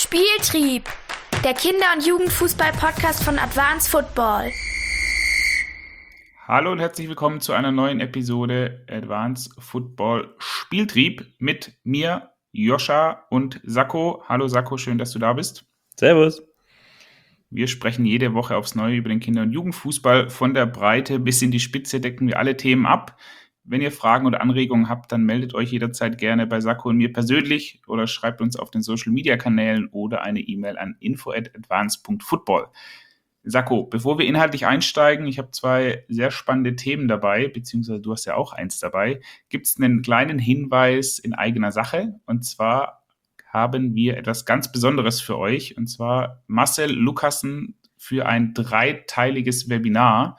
Spieltrieb, der Kinder- und Jugendfußball-Podcast von Advanced Football. Hallo und herzlich willkommen zu einer neuen Episode Advanced Football Spieltrieb mit mir, Joscha und Sakko. Hallo Sakko, schön, dass du da bist. Servus. Wir sprechen jede Woche aufs Neue über den Kinder- und Jugendfußball. Von der Breite bis in die Spitze decken wir alle Themen ab. Wenn ihr Fragen oder Anregungen habt, dann meldet euch jederzeit gerne bei Sakko und mir persönlich oder schreibt uns auf den Social-Media-Kanälen oder eine E-Mail an info@advanced.football. Sakko, bevor wir inhaltlich einsteigen, ich habe zwei sehr spannende Themen dabei, beziehungsweise du hast ja auch eins dabei, gibt es einen kleinen Hinweis in eigener Sache. Und zwar haben wir etwas ganz Besonderes für euch, und zwar Marcel Lucassen für ein 3-teiliges Webinar.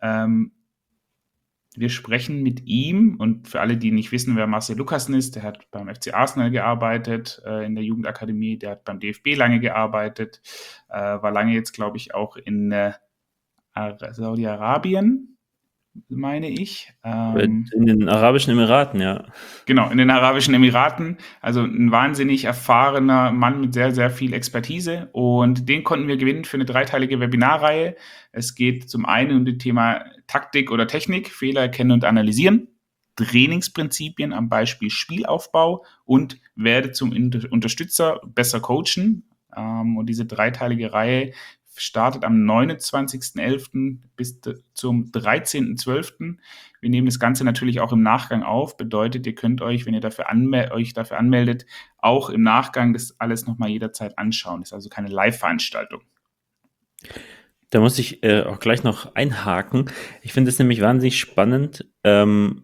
Wir sprechen mit ihm, und für alle, die nicht wissen, wer Marcel Lucassen ist, der hat beim FC Arsenal gearbeitet, in der Jugendakademie, der hat beim DFB lange gearbeitet, war lange jetzt, glaube ich, auch in Saudi-Arabien, meine ich. In den Arabischen Emiraten, ja. Genau, in den Arabischen Emiraten. Also ein wahnsinnig erfahrener Mann mit sehr, sehr viel Expertise. Und den konnten wir gewinnen für eine 3-teilige Webinarreihe. Es geht zum einen um das Thema Taktik oder Technik, Fehler erkennen und analysieren, Trainingsprinzipien am Beispiel Spielaufbau und werde zum Unterstützer besser coachen. Und diese 3-teilige Reihe startet am 29.11. bis zum 13.12. Wir nehmen das Ganze natürlich auch im Nachgang auf. Bedeutet, ihr könnt euch, wenn ihr euch dafür anmeldet, auch im Nachgang das alles nochmal jederzeit anschauen. Das ist also keine Live-Veranstaltung. Da muss ich auch gleich noch einhaken. Ich finde es nämlich wahnsinnig spannend, wie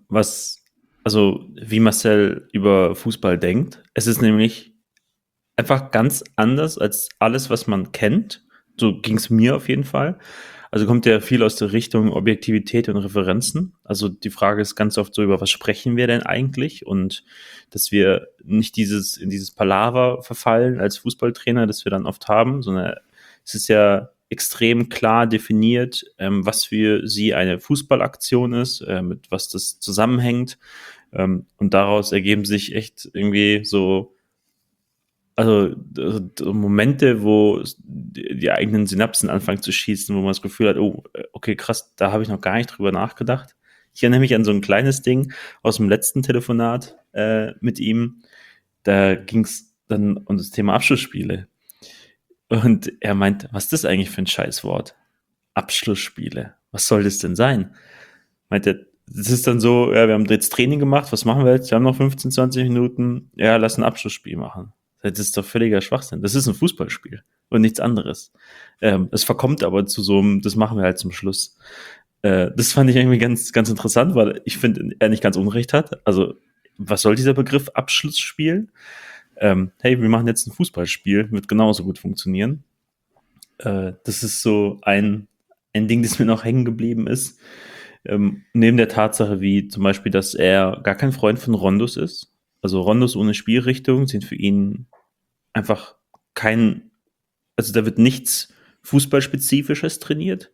Marcel über Fußball denkt. Es ist nämlich einfach ganz anders als alles, was man kennt. So ging es mir auf jeden Fall. Also kommt ja viel aus der Richtung Objektivität und Referenzen. Also die Frage ist ganz oft so, über was sprechen wir denn eigentlich? Und dass wir nicht in dieses Palaver verfallen als Fußballtrainer, das wir dann oft haben, sondern es ist ja extrem klar definiert, was für sie eine Fußballaktion ist, mit was das zusammenhängt. Und daraus ergeben sich echt irgendwie so Momente, wo die eigenen Synapsen anfangen zu schießen, wo man das Gefühl hat, oh, okay, krass, da habe ich noch gar nicht drüber nachgedacht. Ich erinnere mich an so ein kleines Ding aus dem letzten Telefonat mit ihm. Da ging es dann um das Thema Abschlussspiele. Und er meint, was ist das eigentlich für ein Scheißwort? Abschlussspiele. Was soll das denn sein? Meint er, das ist dann so, ja, wir haben jetzt Training gemacht, was machen wir jetzt? Wir haben noch 15, 20 Minuten, ja, lass ein Abschlussspiel machen. Das ist doch völliger Schwachsinn. Das ist ein Fußballspiel und nichts anderes. Es verkommt aber zu so einem, das machen wir halt zum Schluss. Das fand ich irgendwie ganz, ganz interessant, weil ich finde, er nicht ganz Unrecht hat. Also, was soll dieser Begriff Abschlussspiel? Hey, wir machen jetzt ein Fußballspiel, wird genauso gut funktionieren. Das ist so ein Ding, das mir noch hängen geblieben ist. Neben der Tatsache, wie zum Beispiel, dass er gar kein Freund von Rondos ist. Also Rondos ohne Spielrichtung sind für ihn einfach also da wird nichts Fußballspezifisches trainiert,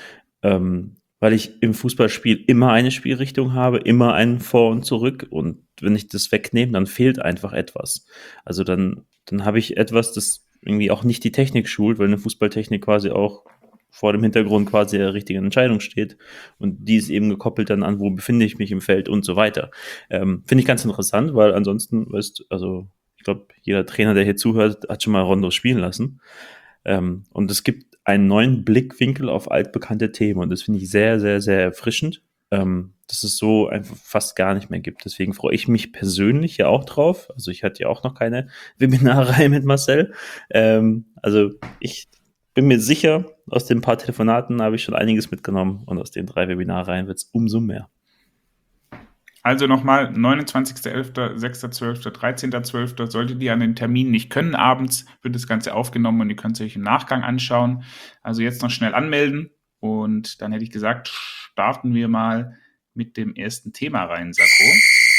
weil ich im Fußballspiel immer eine Spielrichtung habe, immer ein Vor und Zurück, und wenn ich das wegnehme, dann fehlt einfach etwas. Also dann habe ich etwas, das irgendwie auch nicht die Technik schult, weil eine Fußballtechnik quasi auch vor dem Hintergrund quasi der richtigen Entscheidung steht, und die ist eben gekoppelt dann an, wo befinde ich mich im Feld und so weiter. Finde ich ganz interessant, weil ansonsten, ich glaube, jeder Trainer, der hier zuhört, hat schon mal Rondos spielen lassen. Und es gibt einen neuen Blickwinkel auf altbekannte Themen, und das finde ich sehr, sehr, sehr erfrischend, dass es so einfach fast gar nicht mehr gibt. Deswegen freue ich mich persönlich ja auch drauf. Also ich hatte ja auch noch keine Webinarreihe mit Marcel. Also ich bin mir sicher, aus den paar Telefonaten habe ich schon einiges mitgenommen, und aus den 3 Webinarreihen wird es umso mehr. Also nochmal, 29.11., 6.12., 13.12. Solltet ihr an den Termin nicht können, abends wird das Ganze aufgenommen und ihr könnt es euch im Nachgang anschauen. Also jetzt noch schnell anmelden, und dann hätte ich gesagt, starten wir mal mit dem ersten Thema rein, Sakko.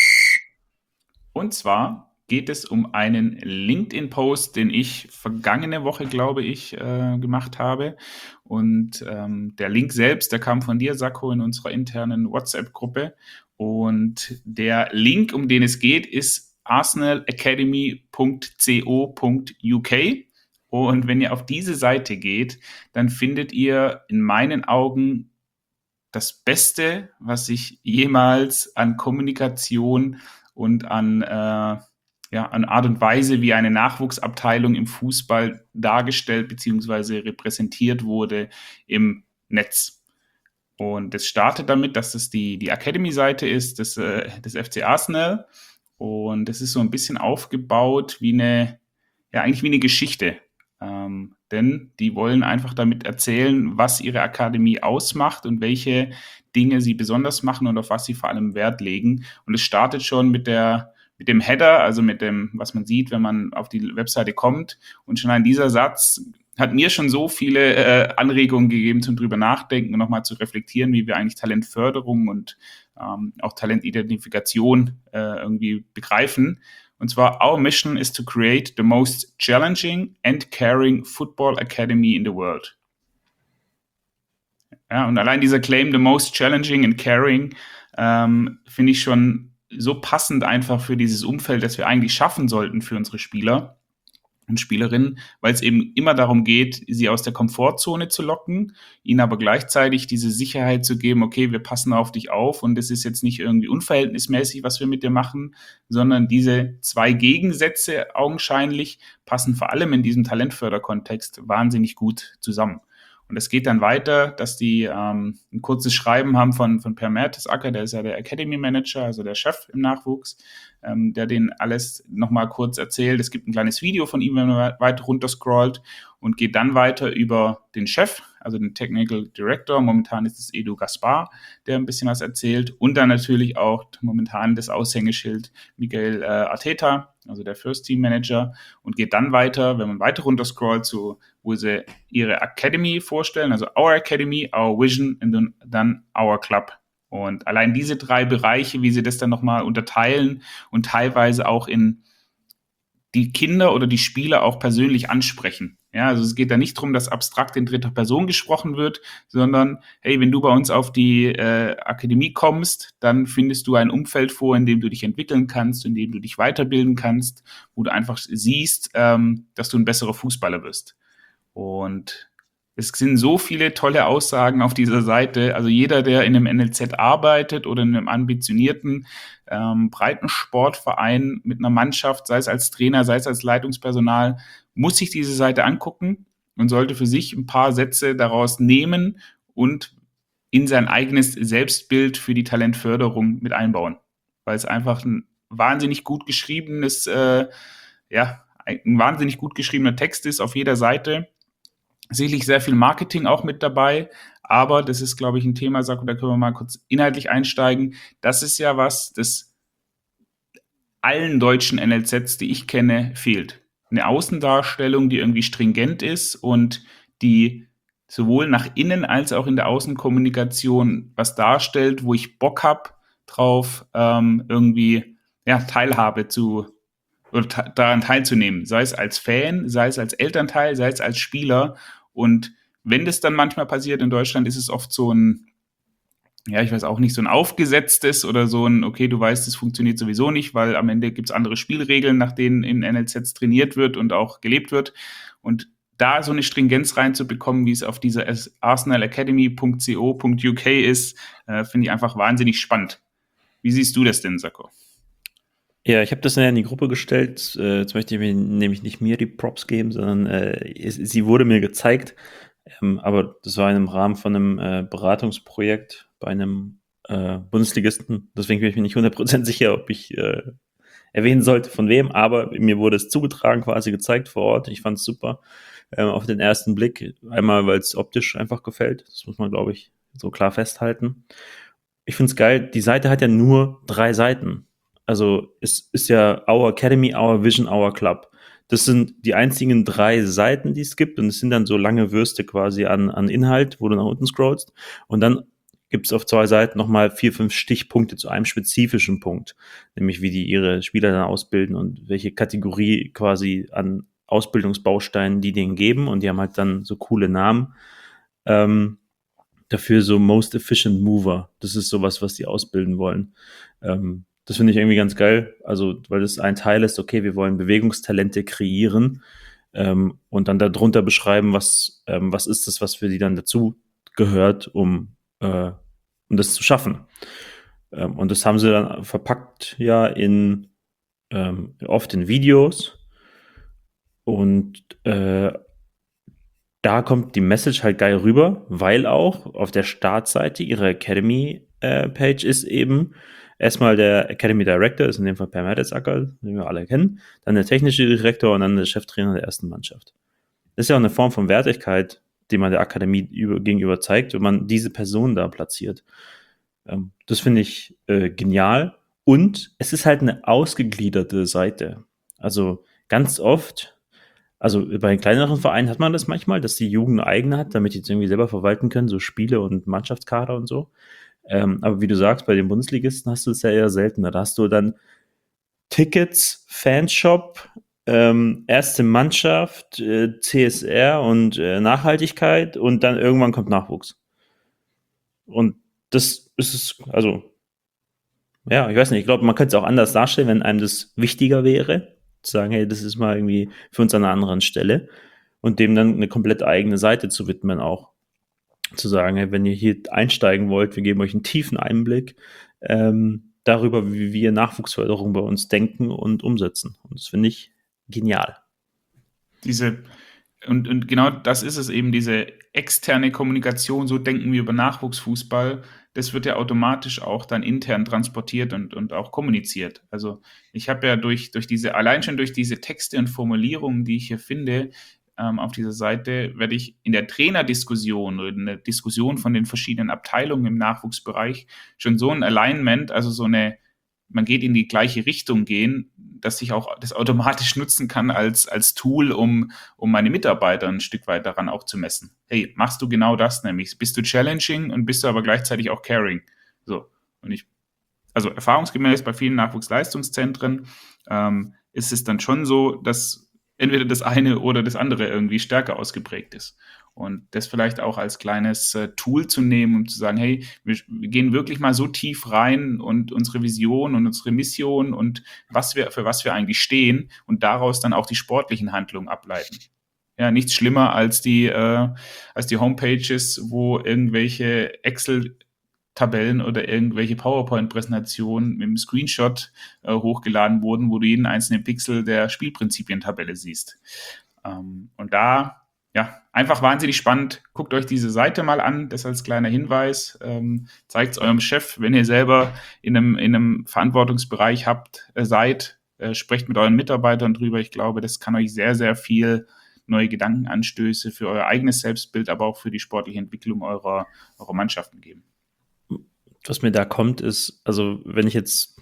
Und zwar geht es um einen LinkedIn-Post, den ich vergangene Woche, glaube ich, gemacht habe. Und der Link selbst, der kam von dir, Sakko, in unserer internen WhatsApp-Gruppe. Und der Link, um den es geht, ist arsenalacademy.co.uk. Und wenn ihr auf diese Seite geht, dann findet ihr in meinen Augen das Beste, was ich jemals an Kommunikation und an Art und Weise, wie eine Nachwuchsabteilung im Fußball dargestellt bzw. repräsentiert wurde im Netz. Und es startet damit, dass es die Academy-Seite ist des FC Arsenal. Und es ist so ein bisschen aufgebaut wie eigentlich wie eine Geschichte. Denn die wollen einfach damit erzählen, was ihre Akademie ausmacht und welche Dinge sie besonders machen und auf was sie vor allem Wert legen. Und es startet schon mit dem Header, also mit dem, was man sieht, wenn man auf die Webseite kommt. Und schon an dieser Satz hat mir schon so viele Anregungen gegeben zum drüber nachdenken und nochmal zu reflektieren, wie wir eigentlich Talentförderung und auch Talentidentifikation irgendwie begreifen. Und zwar, our mission is to create the most challenging and caring football academy in the world. Ja, und allein dieser Claim, the most challenging and caring, finde ich schon so passend einfach für dieses Umfeld, das wir eigentlich schaffen sollten für unsere Spieler und Spielerinnen, weil es eben immer darum geht, sie aus der Komfortzone zu locken, ihnen aber gleichzeitig diese Sicherheit zu geben, okay, wir passen auf dich auf und es ist jetzt nicht irgendwie unverhältnismäßig, was wir mit dir machen, sondern diese zwei Gegensätze augenscheinlich passen vor allem in diesem Talentförderkontext wahnsinnig gut zusammen. Und es geht dann weiter, dass die ein kurzes Schreiben haben von Per Mertesacker, der ist ja der Academy Manager, also der Chef im Nachwuchs, der denen alles nochmal kurz erzählt. Es gibt ein kleines Video von ihm, wenn man weiter runter scrollt und geht dann weiter über den Chef, also den Technical Director. Momentan ist es Edu Gaspar, der ein bisschen was erzählt. Und dann natürlich auch momentan das Aushängeschild Miguel Arteta, also der First Team Manager, und geht dann weiter, wenn man weiter runter scrollt, zu wo sie ihre Academy vorstellen, also Our Academy, Our Vision und dann Our Club. Und allein diese drei Bereiche, wie sie das dann nochmal unterteilen und teilweise auch in die Kinder oder die Spieler auch persönlich ansprechen. Ja, also es geht da nicht darum, dass abstrakt in dritter Person gesprochen wird, sondern, hey, wenn du bei uns auf die Akademie kommst, dann findest du ein Umfeld vor, in dem du dich entwickeln kannst, in dem du dich weiterbilden kannst, wo du einfach siehst, dass du ein besserer Fußballer wirst. Und es sind so viele tolle Aussagen auf dieser Seite. Also jeder, der in einem NLZ arbeitet oder in einem ambitionierten Breitensportverein mit einer Mannschaft, sei es als Trainer, sei es als Leitungspersonal, muss sich diese Seite angucken und sollte für sich ein paar Sätze daraus nehmen und in sein eigenes Selbstbild für die Talentförderung mit einbauen. Weil es einfach ein wahnsinnig gut geschriebenes, ein wahnsinnig gut geschriebener Text ist auf jeder Seite. Sicherlich sehr viel Marketing auch mit dabei, aber das ist, glaube ich, ein Thema, Sako, da können wir mal kurz inhaltlich einsteigen. Das ist ja was, das allen deutschen NLZs, die ich kenne, fehlt. Eine Außendarstellung, die irgendwie stringent ist und die sowohl nach innen als auch in der Außenkommunikation was darstellt, wo ich Bock habe drauf, irgendwie Teilhabe oder daran teilzunehmen, sei es als Fan, sei es als Elternteil, sei es als Spieler. Und wenn das dann manchmal passiert in Deutschland, ist es oft so ein, ich weiß auch nicht, so ein aufgesetztes oder so ein, okay, du weißt, das funktioniert sowieso nicht, weil am Ende gibt es andere Spielregeln, nach denen in NLZs trainiert wird und auch gelebt wird. Und da so eine Stringenz reinzubekommen, wie es auf dieser arsenalacademy.co.uk ist, finde ich einfach wahnsinnig spannend. Wie siehst du das denn, Sako? Ja, ich habe das in die Gruppe gestellt. Jetzt möchte ich mir nämlich nicht mir die Props geben, sondern sie wurde mir gezeigt. Aber das war im Rahmen von einem Beratungsprojekt bei einem Bundesligisten. Deswegen bin ich mir nicht 100% sicher, ob ich erwähnen sollte, von wem. Aber mir wurde es zugetragen, quasi gezeigt vor Ort. Ich fand es super. Auf den ersten Blick. Einmal, weil es optisch einfach gefällt. Das muss man, glaube ich, so klar festhalten. Ich finde es geil. Die Seite hat ja nur 3 Seiten. Also es ist ja Our Academy, Our Vision, Our Club. Das sind die einzigen 3 Seiten, die es gibt. Und es sind dann so lange Würste quasi an Inhalt, wo du nach unten scrollst. Und dann gibt es auf 2 Seiten nochmal 4, 5 Stichpunkte zu einem spezifischen Punkt. Nämlich wie die ihre Spieler dann ausbilden und welche Kategorie quasi an Ausbildungsbausteinen die denen geben. Und die haben halt dann so coole Namen. Dafür so Most Efficient Mover. Das ist sowas, was die ausbilden wollen. Das finde ich irgendwie ganz geil, also weil das ein Teil ist, okay, wir wollen Bewegungstalente kreieren und dann darunter beschreiben, was ist das, was für die dann dazu gehört, um das zu schaffen. Und das haben sie dann verpackt ja oft in Videos. Und da kommt die Message halt geil rüber, weil auch auf der Startseite ihrer Academy-Page ist eben erstmal der Academy Director, ist in dem Fall Per Mertesacker, den wir alle kennen, dann der technische Direktor und dann der Cheftrainer der ersten Mannschaft. Das ist ja auch eine Form von Wertigkeit, die man der Akademie gegenüber zeigt, wenn man diese Person da platziert. Das finde ich genial. Und es ist halt eine ausgegliederte Seite. Also ganz oft, also bei kleineren Vereinen hat man das manchmal, dass die Jugend eine eigene hat, damit die jetzt irgendwie selber verwalten können, so Spiele und Mannschaftskader und so. Aber wie du sagst, bei den Bundesligisten hast du es ja eher seltener. Da hast du dann Tickets, Fanshop, erste Mannschaft, CSR und Nachhaltigkeit und dann irgendwann kommt Nachwuchs. Und das ist es, also, ja, ich weiß nicht, ich glaube, man könnte es auch anders darstellen, wenn einem das wichtiger wäre, zu sagen, hey, das ist mal irgendwie für uns an einer anderen Stelle und dem dann eine komplett eigene Seite zu widmen auch. Zu sagen, hey, wenn ihr hier einsteigen wollt, wir geben euch einen tiefen Einblick darüber, wie wir Nachwuchsförderung bei uns denken und umsetzen. Und das finde ich genial. Und genau das ist es eben, diese externe Kommunikation, so denken wir über Nachwuchsfußball, das wird ja automatisch auch dann intern transportiert und auch kommuniziert. Also ich habe ja allein schon durch diese Texte und Formulierungen, die ich hier finde, auf dieser Seite, werde ich in der Trainerdiskussion oder in der Diskussion von den verschiedenen Abteilungen im Nachwuchsbereich schon so ein Alignment, also man geht in die gleiche Richtung gehen, dass ich auch das automatisch nutzen kann als Tool, um meine Mitarbeiter ein Stück weit daran auch zu messen. Hey, machst du genau das nämlich? Bist du challenging und bist du aber gleichzeitig auch caring? So. Also erfahrungsgemäß bei vielen Nachwuchsleistungszentren ist es dann schon so, dass entweder das eine oder das andere irgendwie stärker ausgeprägt ist. Und das vielleicht auch als kleines Tool zu nehmen, um zu sagen, hey, wir gehen wirklich mal so tief rein und unsere Vision und unsere Für was wir eigentlich stehen und daraus dann auch die sportlichen Handlungen ableiten. Ja, nichts schlimmer als die Homepages, wo irgendwelche Excel-Tabellen oder irgendwelche PowerPoint-Präsentationen mit einem Screenshot hochgeladen wurden, wo du jeden einzelnen Pixel der Spielprinzipien-Tabelle siehst. Und da ja, einfach wahnsinnig spannend. Guckt euch diese Seite mal an, das als kleiner Hinweis. Zeigt es eurem Chef, wenn ihr selber in einem Verantwortungsbereich seid. Sprecht mit euren Mitarbeitern drüber. Ich glaube, das kann euch sehr, sehr viel neue Gedankenanstöße für euer eigenes Selbstbild, aber auch für die sportliche Entwicklung eurer Mannschaften geben. Was mir da kommt, ist, also wenn ich jetzt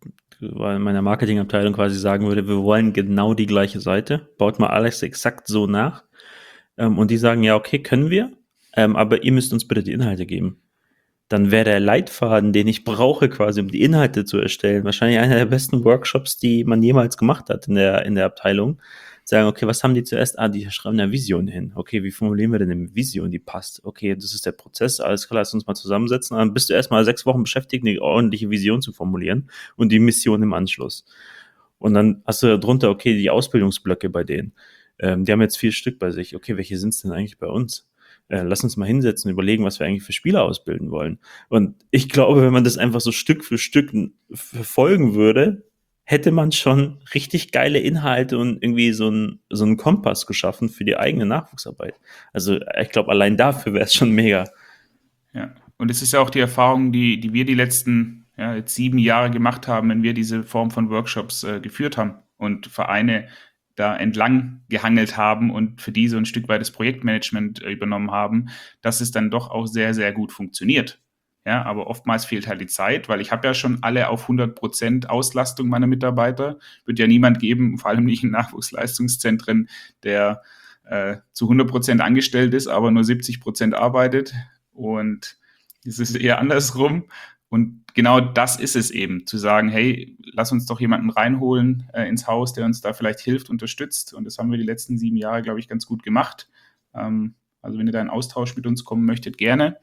in meiner Marketingabteilung quasi sagen würde, wir wollen genau die gleiche Seite, baut mal alles exakt so nach. Und die sagen, ja, okay, können wir, aber ihr müsst uns bitte die Inhalte geben. Dann wäre der Leitfaden, den ich brauche, quasi, um die Inhalte zu erstellen, wahrscheinlich einer der besten Workshops, die man jemals gemacht hat in der Abteilung. Sagen, okay, was haben die zuerst? Die schreiben eine Vision hin. Okay, wie formulieren wir denn eine Vision, die passt? Okay, das ist der Prozess, alles klar, lass uns mal zusammensetzen. Dann bist du erstmal 6 Wochen beschäftigt, eine ordentliche Vision zu formulieren und die Mission im Anschluss. Und dann hast du darunter, okay, die Ausbildungsblöcke bei denen. Die haben jetzt 4 Stück bei sich. Okay, welche sind es denn eigentlich bei uns? Lass uns mal hinsetzen und überlegen, was wir eigentlich für Spieler ausbilden wollen. Und ich glaube, wenn man das einfach so Stück für Stück verfolgen würde, hätte man schon richtig geile Inhalte und irgendwie so einen Kompass geschaffen für die eigene Nachwuchsarbeit. Also ich glaube, allein dafür wäre es schon mega. Ja, und es ist ja auch die Erfahrung, die wir die letzten jetzt 7 Jahre gemacht haben, wenn wir diese Form von Workshops geführt haben und Vereine da entlang gehangelt haben und für die so ein Stück weit das Projektmanagement übernommen haben, dass es dann doch auch sehr, sehr gut funktioniert. Ja, aber oftmals fehlt halt die Zeit, weil ich habe ja schon alle auf 100% Auslastung meiner Mitarbeiter. Wird ja niemand geben, vor allem nicht in Nachwuchsleistungszentren, der zu 100% angestellt ist, aber nur 70% arbeitet. Und es ist eher andersrum. Und genau das ist es eben, zu sagen, hey, lass uns doch jemanden reinholen ins Haus, der uns da vielleicht hilft, unterstützt. Und das haben wir die letzten 7 Jahre, glaube ich, ganz gut gemacht. Also wenn ihr da in Austausch mit uns kommen möchtet, gerne.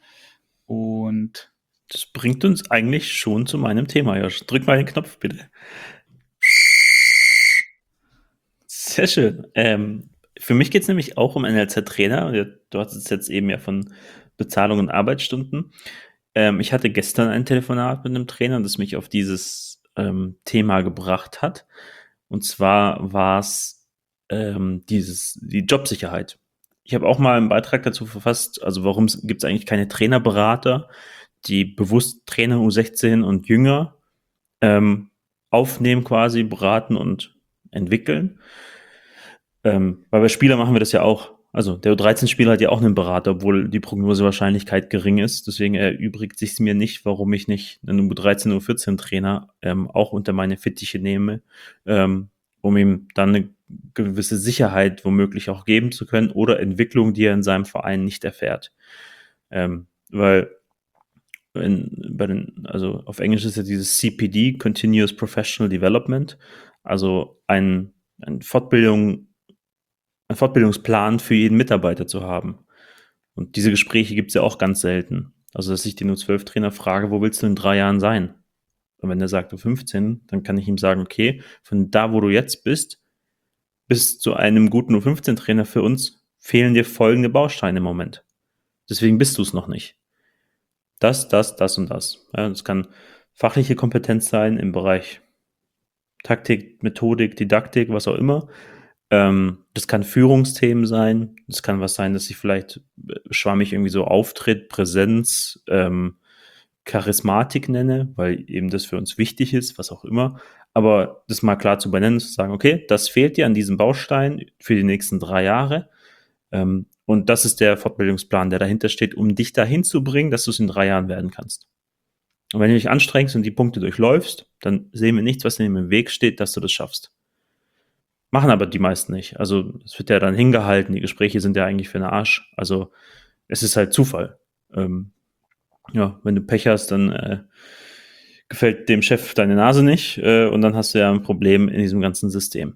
Und das bringt uns eigentlich schon zu meinem Thema, Josh. Drück mal den Knopf, bitte. Sehr schön. Für mich geht es nämlich auch um NLZ-Trainer. Du hast es jetzt eben ja von Bezahlung und Arbeitsstunden. Ich hatte gestern ein Telefonat mit einem Trainer, das mich auf dieses Thema gebracht hat. Und zwar war es die Jobsicherheit. Ich habe auch mal einen Beitrag dazu verfasst, also warum gibt es eigentlich keine Trainerberater, die bewusst Trainer U16 und jünger aufnehmen quasi, beraten und entwickeln. Weil bei Spielern machen wir das ja auch. Also der U13-Spieler hat ja auch einen Berater, obwohl die Prognosewahrscheinlichkeit gering ist. Deswegen erübrigt sich es mir nicht, warum ich nicht einen U13, U14-Trainer auch unter meine Fittiche nehme, um ihm dann eine gewisse Sicherheit womöglich auch geben zu können oder Entwicklung, die er in seinem Verein nicht erfährt. Weil also auf Englisch ist ja dieses CPD, Continuous Professional Development, also ein Fortbildungsplan für jeden Mitarbeiter zu haben. Und diese Gespräche gibt es ja auch ganz selten. Also, dass ich den U12-Trainer frage, wo willst du in 3 Jahren sein? Und wenn er sagt, U15, dann kann ich ihm sagen, okay, von da, wo du jetzt bist, bis zu einem guten U15-Trainer für uns fehlen dir folgende Bausteine im Moment. Deswegen bist du es noch nicht. Das und das. Ja, das kann fachliche Kompetenz sein im Bereich Taktik, Methodik, Didaktik, was auch immer. Das kann Führungsthemen sein. Das kann was sein, dass sich vielleicht schwammig irgendwie so Auftritt, Präsenz, Charismatik nenne, weil eben das für uns wichtig ist, was auch immer. Aber das mal klar zu benennen, zu sagen, okay, das fehlt dir an diesem Baustein für die nächsten 3 Jahre. Und das ist der Fortbildungsplan, der dahinter steht, um dich dahin zu bringen, dass du es in 3 Jahren werden kannst. Und wenn du dich anstrengst und die Punkte durchläufst, dann sehen wir nichts, was dir im Weg steht, dass du das schaffst. Machen aber die meisten nicht. Also es wird ja dann hingehalten, die Gespräche sind ja eigentlich für den Arsch. Also es ist halt Zufall. Ja, wenn du Pech hast, dann gefällt dem Chef deine Nase nicht und dann hast du ja ein Problem in diesem ganzen System.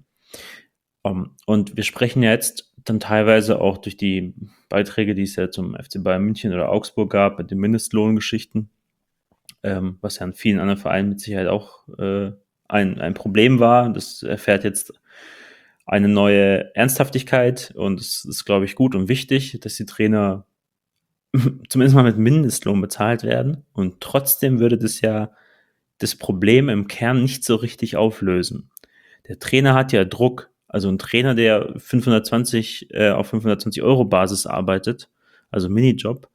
Und wir sprechen ja jetzt dann teilweise auch durch die Beiträge, die es ja zum FC Bayern München oder Augsburg gab, mit den Mindestlohngeschichten, was ja an vielen anderen Vereinen mit Sicherheit auch ein Problem war. Das erfährt jetzt eine neue Ernsthaftigkeit und es ist, glaube ich, gut und wichtig, dass die Trainer zumindest mal mit Mindestlohn bezahlt werden und trotzdem würde das ja das Problem im Kern nicht so richtig auflösen. Der Trainer hat ja Druck, also ein Trainer, der 520 auf 520 Euro Basis arbeitet, also Minijob,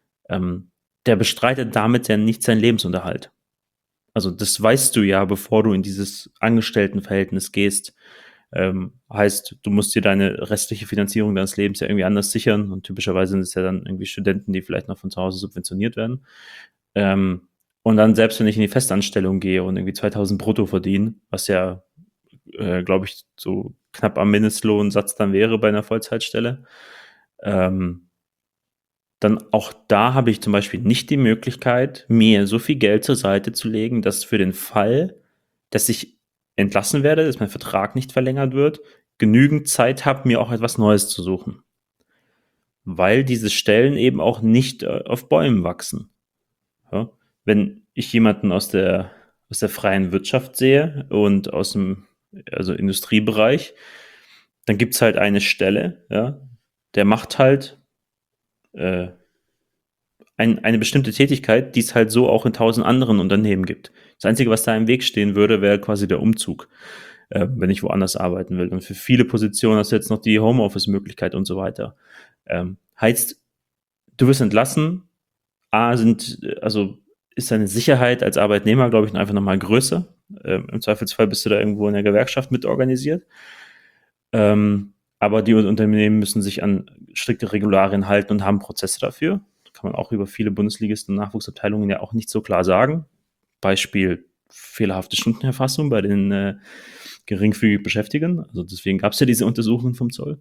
der bestreitet damit ja nicht seinen Lebensunterhalt. Also das weißt du ja, bevor du in dieses Angestelltenverhältnis gehst. Heißt, du musst dir deine restliche Finanzierung deines Lebens ja irgendwie anders sichern und typischerweise sind es ja dann irgendwie Studenten, die vielleicht noch von zu Hause subventioniert werden. Und dann selbst, wenn ich in die Festanstellung gehe und irgendwie 2000 brutto verdiene, was ja, glaube ich, so knapp am Mindestlohnsatz dann wäre bei einer Vollzeitstelle, dann auch da habe ich zum Beispiel nicht die Möglichkeit, mir so viel Geld zur Seite zu legen, dass für den Fall, dass ich entlassen werde, dass mein Vertrag nicht verlängert wird, genügend Zeit habe, mir auch etwas Neues zu suchen. Weil diese Stellen eben auch nicht auf Bäumen wachsen. Ja? Wenn ich jemanden aus der freien Wirtschaft sehe und aus dem Industriebereich, dann gibt es halt eine Stelle, ja, der macht halt eine bestimmte Tätigkeit, die es halt so auch in 1000 anderen Unternehmen gibt. Das Einzige, was da im Weg stehen würde, wäre quasi der Umzug, wenn ich woanders arbeiten will. Und für viele Positionen hast du jetzt noch die Homeoffice-Möglichkeit und so weiter. Heißt, du wirst entlassen, ist deine Sicherheit als Arbeitnehmer, glaube ich, einfach nochmal größer. Im Zweifelsfall bist du da irgendwo in der Gewerkschaft mit organisiert. Aber die Unternehmen müssen sich an strikte Regularien halten und haben Prozesse dafür. Kann man auch über viele Bundesligisten und Nachwuchsabteilungen ja auch nicht so klar sagen. Beispiel fehlerhafte Stundenerfassung bei den geringfügig Beschäftigten. Also deswegen gab es ja diese Untersuchungen vom Zoll.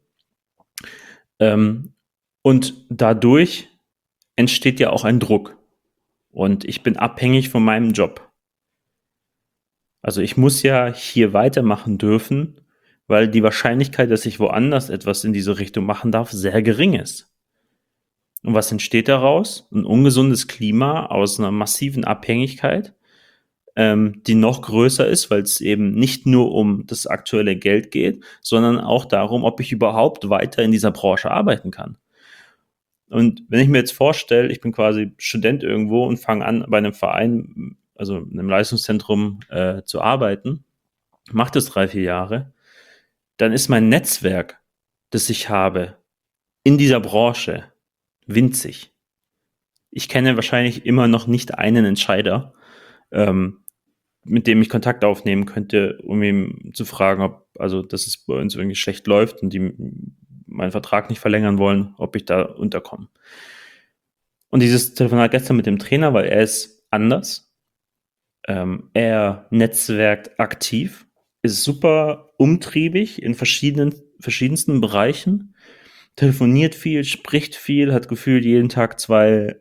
Und dadurch entsteht ja auch ein Druck. Und ich bin abhängig von meinem Job. Also ich muss ja hier weitermachen dürfen, weil die Wahrscheinlichkeit, dass ich woanders etwas in diese Richtung machen darf, sehr gering ist. Und was entsteht daraus? Ein ungesundes Klima aus einer massiven Abhängigkeit, die noch größer ist, weil es eben nicht nur um das aktuelle Geld geht, sondern auch darum, ob ich überhaupt weiter in dieser Branche arbeiten kann. Und wenn ich mir jetzt vorstelle, ich bin quasi Student irgendwo und fange an, bei einem Verein, also in einem Leistungszentrum zu arbeiten, mache das 3-4 Jahre, dann ist mein Netzwerk, das ich habe, in dieser Branche winzig. Ich kenne wahrscheinlich immer noch nicht einen Entscheider, mit dem ich Kontakt aufnehmen könnte, um ihm zu fragen, dass es bei uns irgendwie schlecht läuft und die meinen Vertrag nicht verlängern wollen, ob ich da unterkomme. Und dieses Telefonat gestern mit dem Trainer, weil er ist anders. Er netzwerkt aktiv, ist super umtriebig in verschiedensten Bereichen, telefoniert viel, spricht viel, hat gefühlt jeden Tag zwei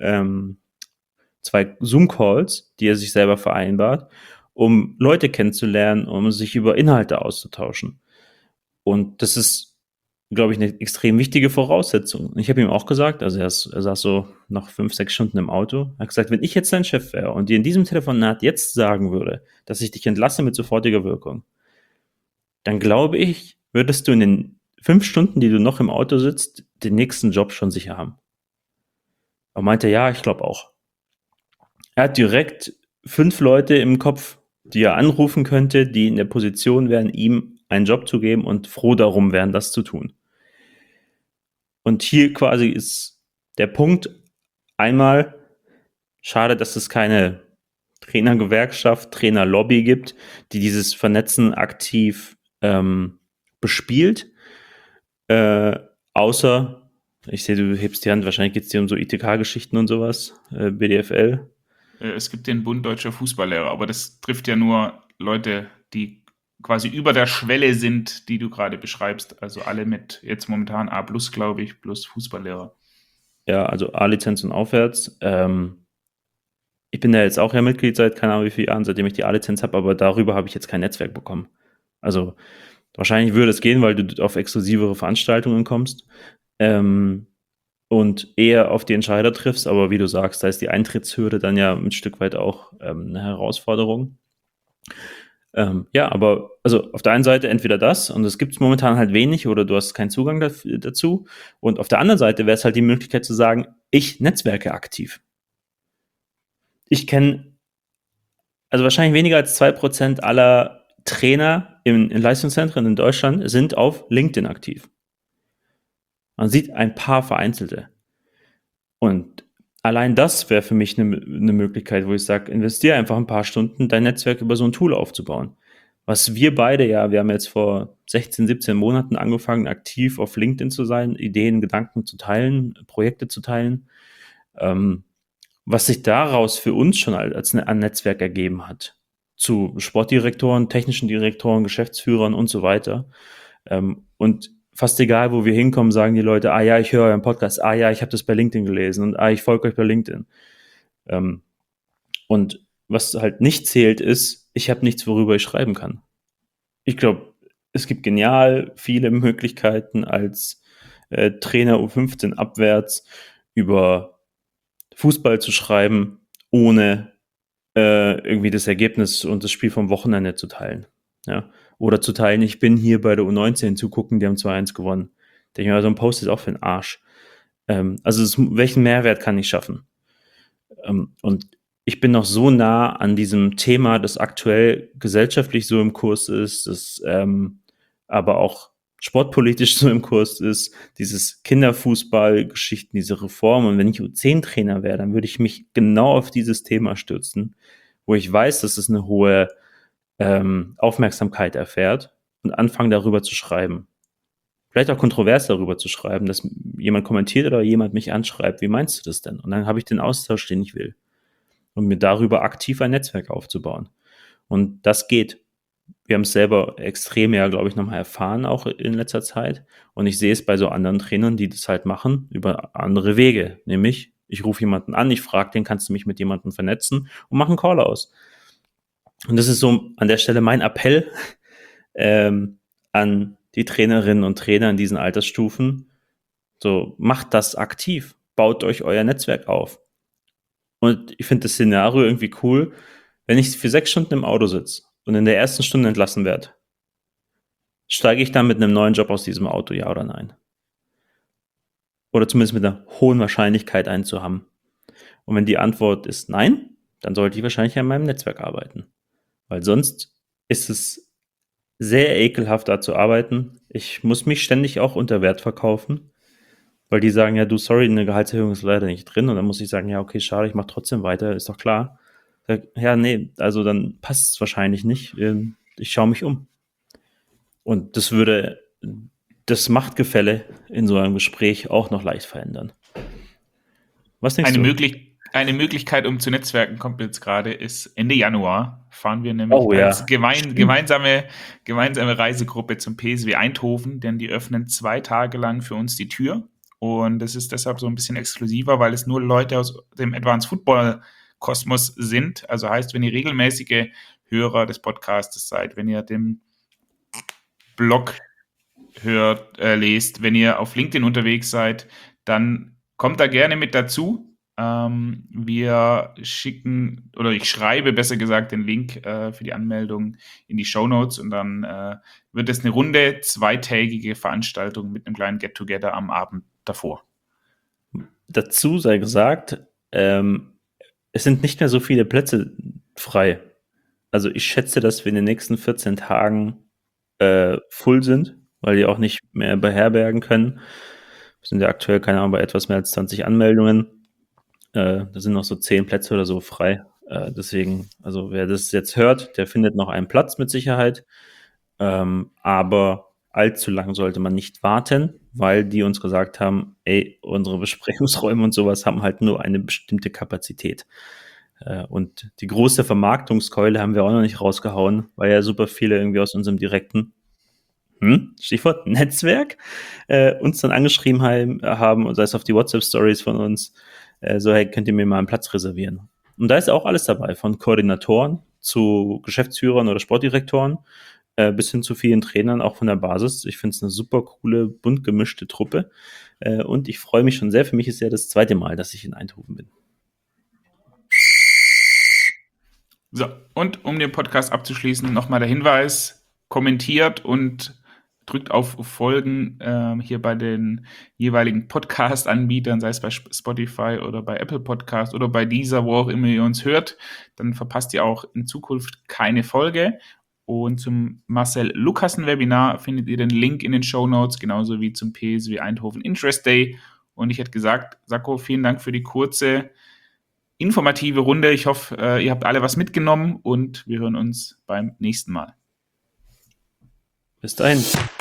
Zoom-Calls, die er sich selber vereinbart, um Leute kennenzulernen, um sich über Inhalte auszutauschen. Und das ist, glaube ich, eine extrem wichtige Voraussetzung. Ich habe ihm auch gesagt, also er saß so nach 5-6 Stunden im Auto, er hat gesagt, wenn ich jetzt dein Chef wäre und dir in diesem Telefonat jetzt sagen würde, dass ich dich entlasse mit sofortiger Wirkung, dann glaube ich, würdest du in den 5 Stunden, die du noch im Auto sitzt, den nächsten Job schon sicher haben. Er meinte, ja, ich glaube auch. Er hat direkt 5 Leute im Kopf, die er anrufen könnte, die in der Position wären, ihm einen Job zu geben und froh darum wären, das zu tun. Und hier quasi ist der Punkt einmal, schade, dass es keine Trainergewerkschaft, Trainerlobby gibt, die dieses Vernetzen aktiv bespielt. Außer, ich sehe, du hebst die Hand, wahrscheinlich geht es dir um so ITK-Geschichten und sowas, BDFL. Es gibt den Bund Deutscher Fußballlehrer, aber das trifft ja nur Leute, die quasi über der Schwelle sind, die du gerade beschreibst. Also alle mit jetzt momentan A+, glaube ich, plus Fußballlehrer. Ja, also A-Lizenz und aufwärts. Ich bin da jetzt auch ja Mitglied seit keine Ahnung wie vielen Jahren, seitdem ich die A-Lizenz habe, aber darüber habe ich jetzt kein Netzwerk bekommen. Also wahrscheinlich würde es gehen, weil du auf exklusivere Veranstaltungen kommst und eher auf die Entscheider triffst, aber wie du sagst, da ist die Eintrittshürde dann ja ein Stück weit auch eine Herausforderung. Ja, aber also auf der einen Seite entweder das und es gibt es momentan halt wenig oder du hast keinen Zugang dazu und auf der anderen Seite wäre es halt die Möglichkeit zu sagen, ich netzwerke aktiv. Ich kenne also wahrscheinlich weniger als 2% aller Trainer in Leistungszentren in Deutschland sind auf LinkedIn aktiv. Man sieht ein paar vereinzelte. Und allein das wäre für mich eine Möglichkeit, wo ich sage, investiere einfach ein paar Stunden, dein Netzwerk über so ein Tool aufzubauen. Was wir beide wir haben jetzt vor 16, 17 Monaten angefangen, aktiv auf LinkedIn zu sein, Ideen, Gedanken zu teilen, Projekte zu teilen. Was sich daraus für uns schon als ein Netzwerk ergeben hat. Zu Sportdirektoren, technischen Direktoren, Geschäftsführern und so weiter. Und fast egal, wo wir hinkommen, sagen die Leute, ja, ich höre euren Podcast, ja, ich habe das bei LinkedIn gelesen und ich folge euch bei LinkedIn. Und was halt nicht zählt ist, ich habe nichts, worüber ich schreiben kann. Ich glaube, es gibt genial viele Möglichkeiten als Trainer U15 abwärts über Fußball zu schreiben, ohne irgendwie das Ergebnis und das Spiel vom Wochenende zu teilen. Ja? Oder zu teilen, ich bin hier bei der U19 zugucken, die haben 2-1 gewonnen. Denke ich mal, so ein Post ist auch für den Arsch. Welchen Mehrwert kann ich schaffen? Und ich bin noch so nah an diesem Thema, das aktuell gesellschaftlich so im Kurs ist, das aber auch sportpolitisch so im Kurs ist, dieses Kinderfußball-Geschichten, diese Reform. Und wenn ich U10-Trainer wäre, dann würde ich mich genau auf dieses Thema stürzen, wo ich weiß, dass es eine hohe Aufmerksamkeit erfährt und anfangen darüber zu schreiben. Vielleicht auch kontrovers darüber zu schreiben, dass jemand kommentiert oder jemand mich anschreibt, wie meinst du das denn? Und dann habe ich den Austausch, den ich will. Und mir darüber aktiv ein Netzwerk aufzubauen. Und das geht. Wir haben es selber extrem glaube ich, nochmal erfahren, auch in letzter Zeit. Und ich sehe es bei so anderen Trainern, die das halt machen, über andere Wege. Nämlich, ich rufe jemanden an, ich frage den, kannst du mich mit jemandem vernetzen und mache einen Call aus. Und das ist so an der Stelle mein Appell an die Trainerinnen und Trainer in diesen Altersstufen. So, macht das aktiv. Baut euch euer Netzwerk auf. Und ich finde das Szenario irgendwie cool, Wenn ich für 6 Stunden im Auto sitze und in der ersten Stunde entlassen werde, steige ich dann mit einem neuen Job aus diesem Auto, ja oder nein? Oder zumindest mit einer hohen Wahrscheinlichkeit einen zu haben. Und wenn die Antwort ist nein, dann sollte ich wahrscheinlich an meinem Netzwerk arbeiten. Weil sonst ist es sehr ekelhaft, da zu arbeiten. Ich muss mich ständig auch unter Wert verkaufen, weil die sagen, ja, du, sorry, eine Gehaltserhöhung ist leider nicht drin. Und dann muss ich sagen, ja, okay, schade, ich mache trotzdem weiter, ist doch klar. Ja, nee, also dann passt es wahrscheinlich nicht. Ich schaue mich um. Und das würde das Machtgefälle in so einem Gespräch auch noch leicht verändern. Was denkst du? Eine Möglichkeit, um zu netzwerken, kommt jetzt gerade, ist Ende Januar fahren wir nämlich als gemeinsame Reisegruppe zum PSW Eindhoven, denn die öffnen 2 Tage lang für uns die Tür. Und das ist deshalb so ein bisschen exklusiver, weil es nur Leute aus dem Advanced Football Kosmos sind. Also heißt, wenn ihr regelmäßige Hörer des Podcasts seid, wenn ihr den Blog lest, wenn ihr auf LinkedIn unterwegs seid, dann kommt da gerne mit dazu. Wir schicken, oder ich schreibe besser gesagt den Link für die Anmeldung in die Shownotes und dann wird es eine runde 2-tägige Veranstaltung mit einem kleinen Get-Together am Abend davor. Dazu sei gesagt, es sind nicht mehr so viele Plätze frei. Also ich schätze, dass wir in den nächsten 14 Tagen full sind, weil die auch nicht mehr beherbergen können. Wir sind ja aktuell, keine Ahnung, bei etwas mehr als 20 Anmeldungen. Da sind noch so 10 Plätze oder so frei. Deswegen, also wer das jetzt hört, der findet noch einen Platz mit Sicherheit. Aber allzu lang sollte man nicht warten, weil die uns gesagt haben, ey, unsere Besprechungsräume und sowas haben halt nur eine bestimmte Kapazität. Und die große Vermarktungskeule haben wir auch noch nicht rausgehauen, weil ja super viele irgendwie aus unserem direkten Stichwort Netzwerk uns dann angeschrieben haben und sei es auf die WhatsApp-Stories von uns, so, hey, könnt ihr mir mal einen Platz reservieren? Und da ist auch alles dabei, von Koordinatoren zu Geschäftsführern oder Sportdirektoren bis hin zu vielen Trainern, auch von der Basis. Ich finde es eine super coole, bunt gemischte Truppe und ich freue mich schon sehr. Für mich ist ja das 2. Mal, dass ich in Eindhoven bin. So, und um den Podcast abzuschließen, nochmal der Hinweis, kommentiert und drückt auf Folgen hier bei den jeweiligen Podcast-Anbietern, sei es bei Spotify oder bei Apple Podcast oder bei Deezer, wo auch immer ihr uns hört. Dann verpasst ihr auch in Zukunft keine Folge. Und zum Marcel Lucassen-Webinar findet ihr den Link in den Shownotes, genauso wie zum PSW Eindhoven Interest Day. Und ich hätte gesagt, Sacco, vielen Dank für die kurze, informative Runde. Ich hoffe, ihr habt alle was mitgenommen und wir hören uns beim nächsten Mal. Bis dahin.